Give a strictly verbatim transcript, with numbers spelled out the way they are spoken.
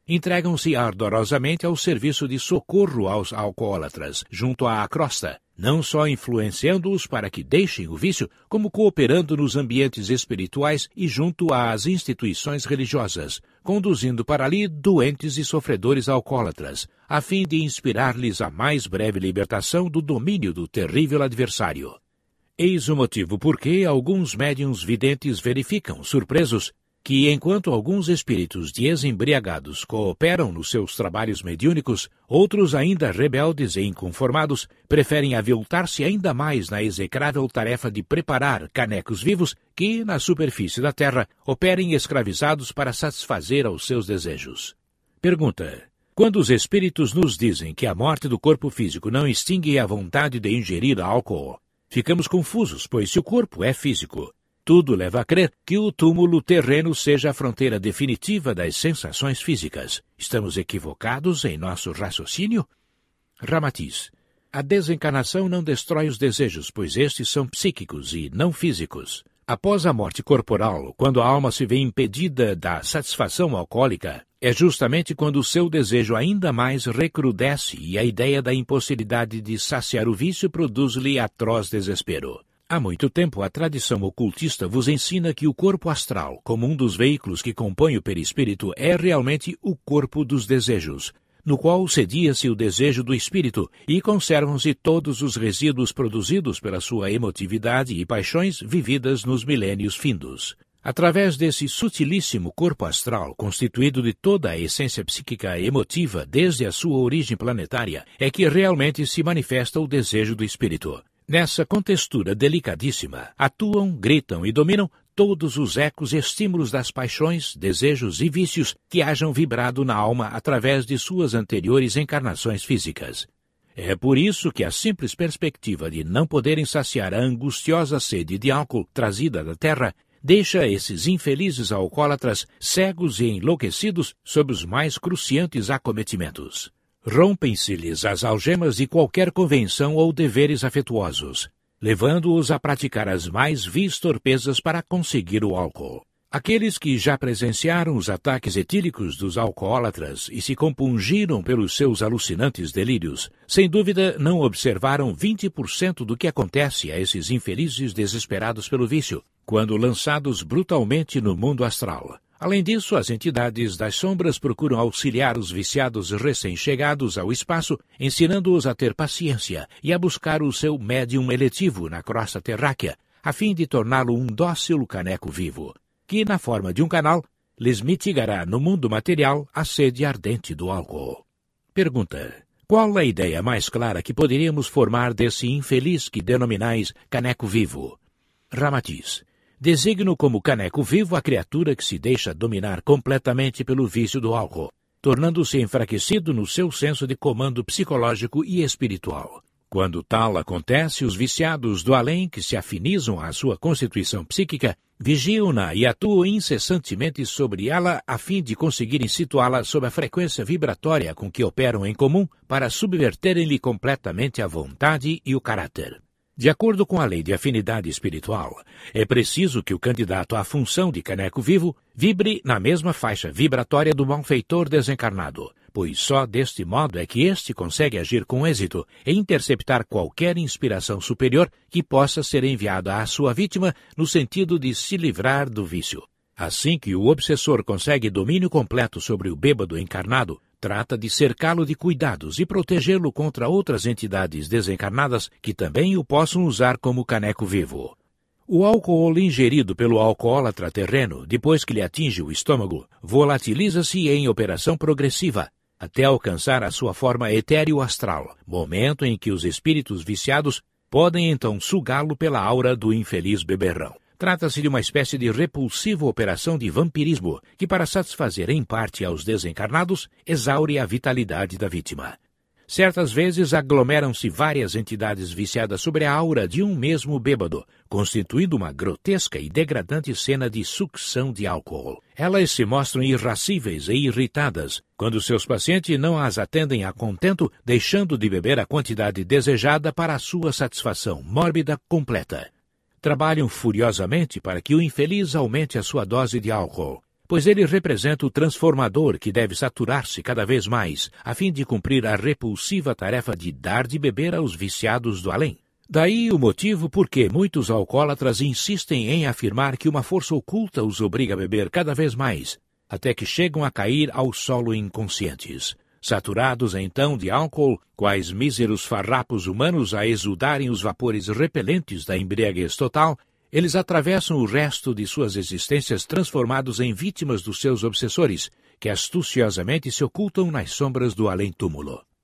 entregam-se ardorosamente ao serviço de socorro aos alcoólatras, junto à crosta, não só influenciando-os para que deixem o vício, como cooperando nos ambientes espirituais e junto às instituições religiosas, conduzindo para ali doentes e sofredores alcoólatras, a fim de inspirar-lhes a mais breve libertação do domínio do terrível adversário. Eis o motivo por que alguns médiuns videntes verificam, surpresos, que enquanto alguns espíritos desembriagados cooperam nos seus trabalhos mediúnicos, outros ainda rebeldes e inconformados preferem aviltar-se ainda mais na execrável tarefa de preparar canecos vivos que, na superfície da terra, operem escravizados para satisfazer aos seus desejos. Pergunta: quando os espíritos nos dizem que a morte do corpo físico não extingue a vontade de ingerir álcool, ficamos confusos, pois se o corpo é físico, tudo leva a crer que o túmulo terreno seja a fronteira definitiva das sensações físicas. Estamos equivocados em nosso raciocínio? Ramatiz: a desencarnação não destrói os desejos, pois estes são psíquicos e não físicos. Após a morte corporal, quando a alma se vê impedida da satisfação alcoólica, é justamente quando o seu desejo ainda mais recrudesce e a ideia da impossibilidade de saciar o vício produz-lhe atroz desespero. Há muito tempo, a tradição ocultista vos ensina que o corpo astral, como um dos veículos que compõe o perispírito, é realmente o corpo dos desejos, no qual cedia-se o desejo do espírito e conservam-se todos os resíduos produzidos pela sua emotividade e paixões vividas nos milênios findos. Através desse sutilíssimo corpo astral, constituído de toda a essência psíquica emotiva desde a sua origem planetária, é que realmente se manifesta o desejo do espírito. Nessa contextura delicadíssima, atuam, gritam e dominam todos os ecos e estímulos das paixões, desejos e vícios que hajam vibrado na alma através de suas anteriores encarnações físicas. É por isso que a simples perspectiva de não poderem saciar a angustiosa sede de álcool trazida da terra deixa esses infelizes alcoólatras cegos e enlouquecidos sob os mais cruciantes acometimentos. Rompem-se-lhes as algemas de qualquer convenção ou deveres afetuosos, levando-os a praticar as mais vis torpezas para conseguir o álcool. Aqueles que já presenciaram os ataques etílicos dos alcoólatras e se compungiram pelos seus alucinantes delírios, sem dúvida não observaram vinte por cento do que acontece a esses infelizes desesperados pelo vício, quando lançados brutalmente no mundo astral. Além disso, as entidades das sombras procuram auxiliar os viciados recém-chegados ao espaço, ensinando-os a ter paciência e a buscar o seu médium eletivo na crosta terráquea, a fim de torná-lo um dócil caneco vivo, que, na forma de um canal, lhes mitigará no mundo material a sede ardente do álcool. Pergunta: qual a ideia mais clara que poderíamos formar desse infeliz que denominais caneco vivo? Ramatiz: designo como caneco vivo a criatura que se deixa dominar completamente pelo vício do álcool, tornando-se enfraquecido no seu senso de comando psicológico e espiritual. Quando tal acontece, os viciados do além, que se afinizam à sua constituição psíquica, vigiam-na e atuam incessantemente sobre ela a fim de conseguirem situá-la sob a frequência vibratória com que operam em comum para subverterem-lhe completamente a vontade e o caráter. De acordo com a lei de afinidade espiritual, é preciso que o candidato à função de caneco vivo vibre na mesma faixa vibratória do malfeitor desencarnado, pois só deste modo é que este consegue agir com êxito e interceptar qualquer inspiração superior que possa ser enviada à sua vítima no sentido de se livrar do vício. Assim que o obsessor consegue domínio completo sobre o bêbado encarnado, trata de cercá-lo de cuidados e protegê-lo contra outras entidades desencarnadas que também o possam usar como caneco vivo. O álcool ingerido pelo alcoólatra terreno, depois que lhe atinge o estômago, volatiliza-se em operação progressiva, até alcançar a sua forma etéreo-astral, momento em que os espíritos viciados podem então sugá-lo pela aura do infeliz beberrão. Trata-se de uma espécie de repulsiva operação de vampirismo que, para satisfazer em parte aos desencarnados, exaure a vitalidade da vítima. Certas vezes aglomeram-se várias entidades viciadas sobre a aura de um mesmo bêbado, constituindo uma grotesca e degradante cena de sucção de álcool. Elas se mostram irascíveis e irritadas quando seus pacientes não as atendem a contento, deixando de beber a quantidade desejada para a sua satisfação mórbida completa. Trabalham furiosamente para que o infeliz aumente a sua dose de álcool, pois ele representa o transformador que deve saturar-se cada vez mais, a fim de cumprir a repulsiva tarefa de dar de beber aos viciados do além. Daí o motivo por que muitos alcoólatras insistem em afirmar que uma força oculta os obriga a beber cada vez mais, até que chegam a cair ao solo inconscientes. Saturados então de álcool, quais míseros farrapos humanos a exudarem os vapores repelentes da embriaguez total, eles atravessam o resto de suas existências transformados em vítimas dos seus obsessores, que astuciosamente se ocultam nas sombras do além-túmulo.